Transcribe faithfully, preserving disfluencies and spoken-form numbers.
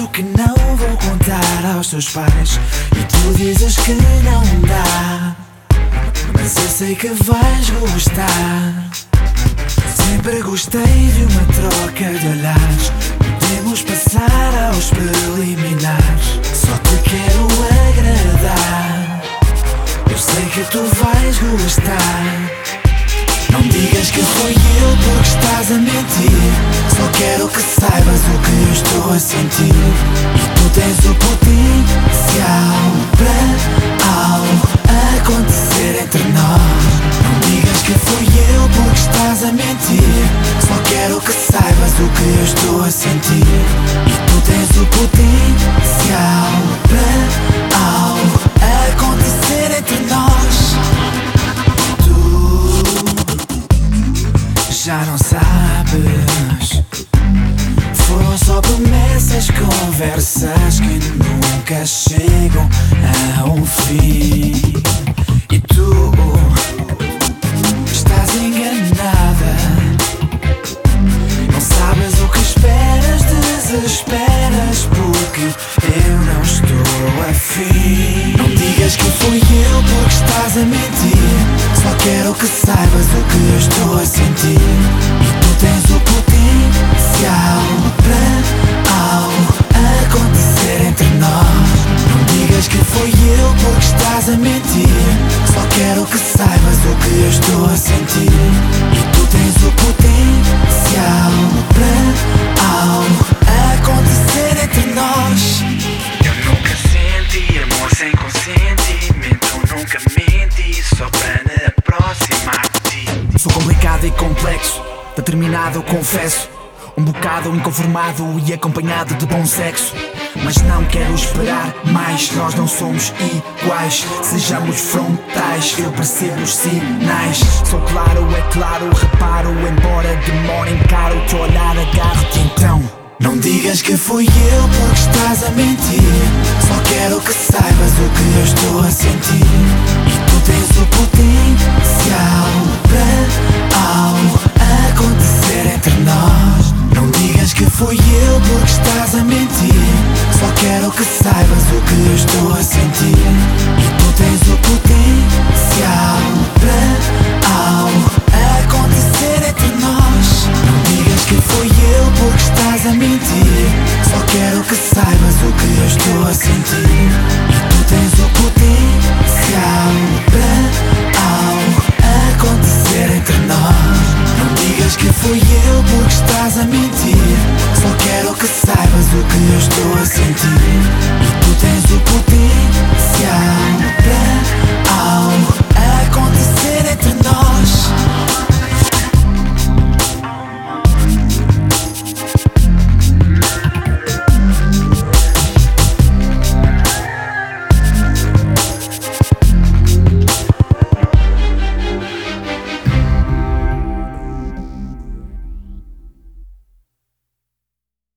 prometo que não vou contar aos teus pais e tu dizes que não dá, mas eu sei que vais gostar. Sempre gostei de uma troca de olhares. Podemos passar aos preliminares. Só te quero agradar. Eu sei que tu vais gostar. Não digas que foi eu porque estás a mentir. Só quero que saibas o que eu estou a sentir. E tu tens o potencial para algo acontecer entre nós. Não digas que foi eu porque estás a mentir. Só quero que saibas o que eu estou a sentir. E tu tens o potencial para algo acontecer entre nós. Já não sabes, foram só promessas, conversas que nunca chegam a um fim. E tu estás enganada, não sabes o que esperas, desesperas porque eu não estou afim. Não digas que fui eu porque estás a mentir. Só quero que saibas o que eu estou a sentir. E tu tens o potencial para algo acontecer entre nós. Não digas que foi eu porque estás a mentir. Só quero que saibas o que eu estou a sentir. E tu tens o potencial para algo acontecer entre nós. Eu nunca senti amor sem consentimento. Nunca menti só para me aproximar de ti. Sou complicado e complexo, determinado eu confesso. Um bocado inconformado e acompanhado de bom sexo. Mas não quero esperar mais, nós não somos iguais. Sejamos frontais, eu percebo os sinais. Sou claro, é claro, reparo. Embora demore, encaro o teu olhar, agarro-te então. Não digas que fui eu porque estás a mentir. Só quero que saibas o que eu estou a sentir. E tu tens o potencial para algo acontecer entre nós. Não digas que fui eu porque estás a mentir. Só quero que saibas o que eu estou a sentir. E tu tens o potencial para algo acontecer entre nós. Não digas que fui eu porque estás a mentir. Só quero que saibas o que eu estou a sentir. E tu tens o potencial para algo acontecer entre nós. Não digas que fui eu porque estás a mentir. Só quero que saibas o que eu estou a sentir.